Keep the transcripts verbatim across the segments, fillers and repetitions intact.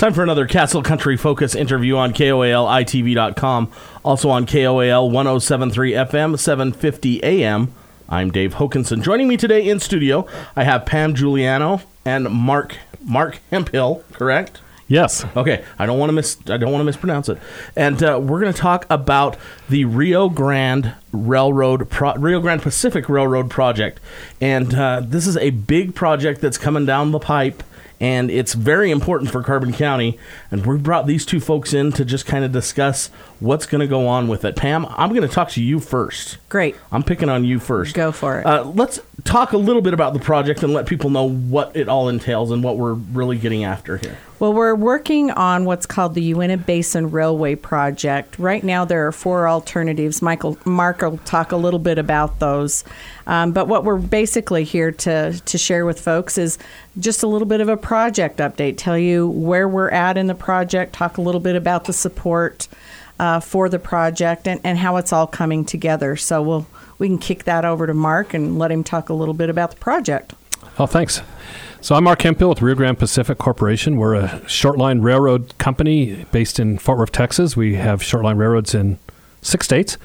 Time for another Castle Country Focus interview on K O A L I T V dot com. Also on K O A L one oh seven point three F M, seven fifty A M. I'm Dave Hokinson. Joining me today in studio, I have Pam Giuliano and Mark Mark Hemphill, correct? Yes. Okay, I don't want to miss. I don't want to mispronounce it. And uh, we're going to talk about the Rio Grande Railroad, Pro- Rio Grande Pacific Railroad project. And uh, this is a big project that's coming down the pipe, and it's very important for Carbon County. And we brought these two folks in to just kind of discuss what's going to go on with it. Pam, I'm going to talk to you first. Great. I'm picking on you first. Go for it. Uh, let's talk a little bit about the project and let people know what it all entails and what we're really getting after here. Well, we're working on what's called the Uinta Basin Railway Project. Right now, there are four alternatives. Michael, Mark will talk a little bit about those. Um, but what we're basically here to, to share with folks is just a little bit of a project update, tell you where we're at in the project, talk a little bit about the support uh, for the project and, and how it's all coming together. So we'll we can kick that over to Mark and let him talk a little bit about the project. Oh, thanks. So I'm Mark Hemphill with Rio Grande Pacific Corporation. We're a short line railroad company based in Fort Worth, Texas. We have short line railroads in six states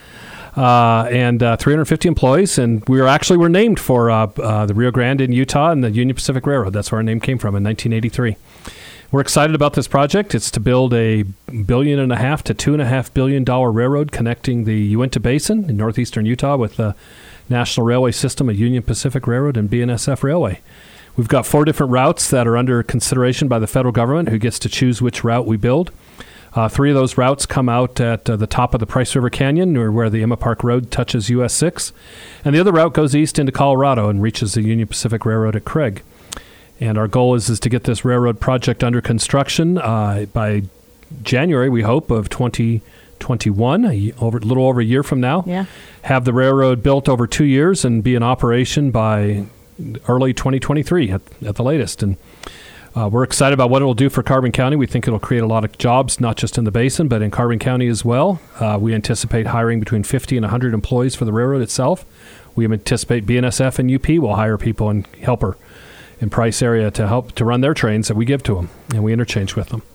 uh, and uh, three hundred fifty employees. And we are actually were named for uh, uh, the Rio Grande in Utah and the Union Pacific Railroad. That's where our name came from in nineteen eighty-three. We're excited about this project. It's to build a billion and a half to two and a half billion dollar railroad connecting the Uinta Basin in northeastern Utah with the National Railway System, a Union Pacific Railroad, and B N S F Railway. We've got four different routes that are under consideration by the federal government, who gets to choose which route we build. Uh, three of those routes come out at uh, the top of the Price River Canyon, or where the Emma Park Road touches U S six. And the other route goes east into Colorado and reaches the Union Pacific Railroad at Craig. And our goal is, is to get this railroad project under construction uh, by January, we hope, of twenty twenty-one, a, over, a little over a year from now. Yeah. Have the railroad built over two years and be in operation by early twenty twenty-three at, at the latest. And uh, we're excited about what it will do for Carbon County. We think it'll create a lot of jobs, not just in the basin, but in Carbon County as well. Uh, we anticipate hiring between fifty and one hundred employees for the railroad itself. We anticipate B N S F and U P will hire people in Helper in Price area to help to run their trains that we give to them, and we interchange with them.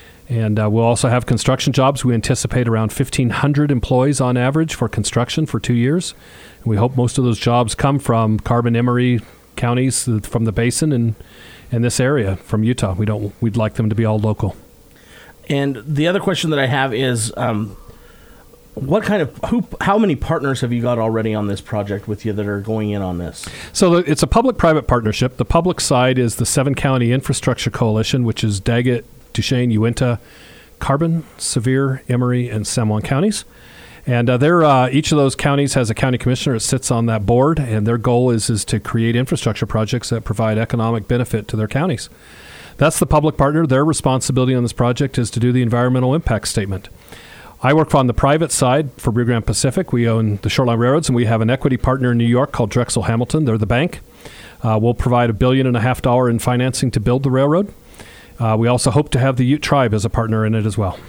And uh, we'll also have construction jobs. We anticipate around fifteen hundred employees on average for construction for two years. And we hope most of those jobs come from Carbon Emery counties from the basin and in this area from Utah. We don't. We'd like them to be all local. And the other question that I have is, um, what kind of who? How many partners have you got already on this project with you that are going in on this? So the, it's a public-private partnership. The public side is the Seven County Infrastructure Coalition, which is Daggett, Duchesne, Uinta, Carbon, Sevier, Emery, and San Juan counties. And uh, they're, uh, each of those counties has a county commissioner that sits on that board, and their goal is, is to create infrastructure projects that provide economic benefit to their counties. That's the public partner. Their responsibility on this project is to do the environmental impact statement. I work on the private side for Rio Grande Pacific. We own the Short Line Railroads, and we have an equity partner in New York called Drexel Hamilton. They're the bank. Uh, we'll provide a billion and a half dollar in financing to build the railroad. Uh, we also hope to have the Ute Tribe as a partner in it as well.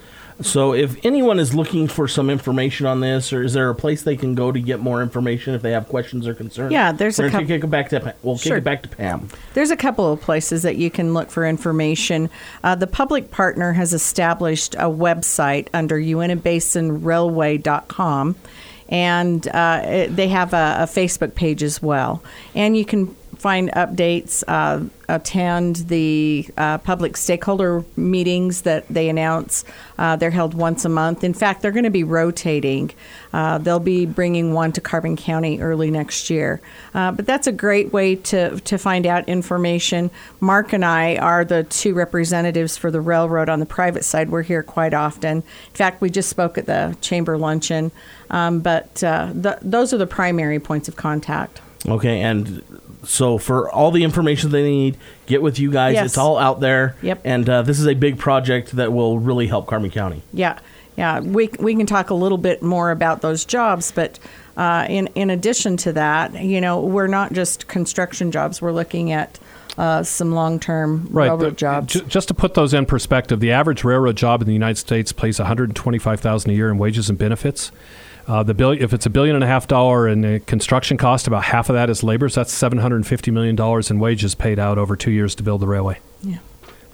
So if anyone is looking for some information on this, or is there a place they can go to get more information if they have questions or concerns? Yeah, there's We're a couple. Kick it back to, we'll Sure. kick it back to Pam. There's a couple of places that you can look for information. Uh, the public partner has established a website under Uinta Basin Railway dot com, and uh, it, they have a, a Facebook page as well. And you can find updates, uh, attend the uh, public stakeholder meetings that they announce. Uh, they're held once a month. In fact, they're going to be rotating. Uh, they'll be bringing one to Carbon County early next year. Uh, but that's a great way to, to find out information. Mark and I are the two representatives for the railroad on the private side. We're here quite often. In fact, we just spoke at the chamber luncheon. Um, but uh, the, those are the primary points of contact. Okay, and so for all the information they need, get with you guys. Yes. It's all out there. Yep. And uh, this is a big project that will really help Carbon County. Yeah, yeah. We we can talk a little bit more about those jobs, but uh, in in addition to that, you know, we're not just construction jobs. We're looking at uh, some long-term right. railroad the, jobs. J- just to put those in perspective, the average railroad job in the United States pays one hundred twenty-five thousand dollars a year in wages and benefits. Uh, the bill, if it's a billion and a half dollar in the construction cost, about half of that is labor. So that's seven hundred fifty million dollars in wages paid out over two years to build the railway. Yeah.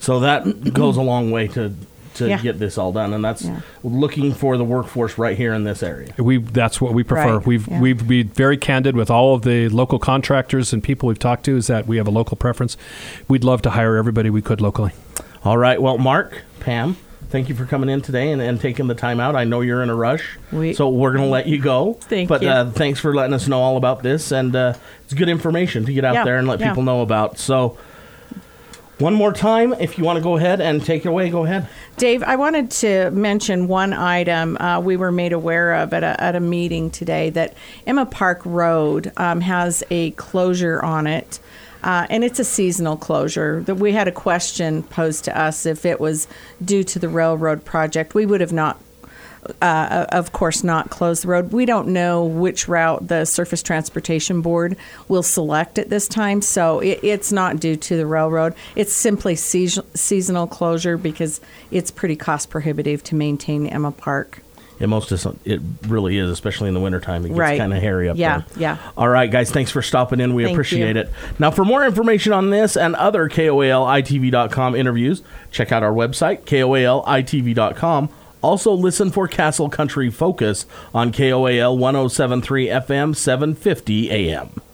So that goes a long way to to Yeah. get this all done, and that's Yeah. looking for the workforce right here in this area. We that's what we prefer. Right, We've yeah. we've been very candid with all of the local contractors and people we've talked to is that we have a local preference. We'd love to hire everybody we could locally. All right. Well, Mark, Pam, thank you for coming in today and, and taking the time out. I know you're in a rush, We- so we're going to let you go. Thank but, you. uh, thanks for letting us know all about this, and uh, it's good information to get out Yeah, there and let yeah. people know about. So, one more time, if you want to go ahead and take it away, go ahead. Dave, I wanted to mention one item uh, we were made aware of at a, at a meeting today, that Emma Park Road um, has a closure on it, uh, and it's a seasonal closure. That we had a question posed to us if it was due to the railroad project. We would have not, uh, of course, not closed the road. We don't know which route the Surface Transportation Board will select at this time, so it, it's not due to the railroad. It's simply season, seasonal closure because it's pretty cost prohibitive to maintain Emma Park. Yeah, most of it really is, especially in the wintertime. It gets Right. kind of hairy up Yeah, there. yeah. All right, guys, thanks for stopping in. We Thank appreciate you. it. Now, for more information on this and other K O A L I T V dot com interviews, check out our website, K O A L I T V dot com. Also, listen for Castle Country Focus on K O A L one oh seven point three F M, seven fifty A M.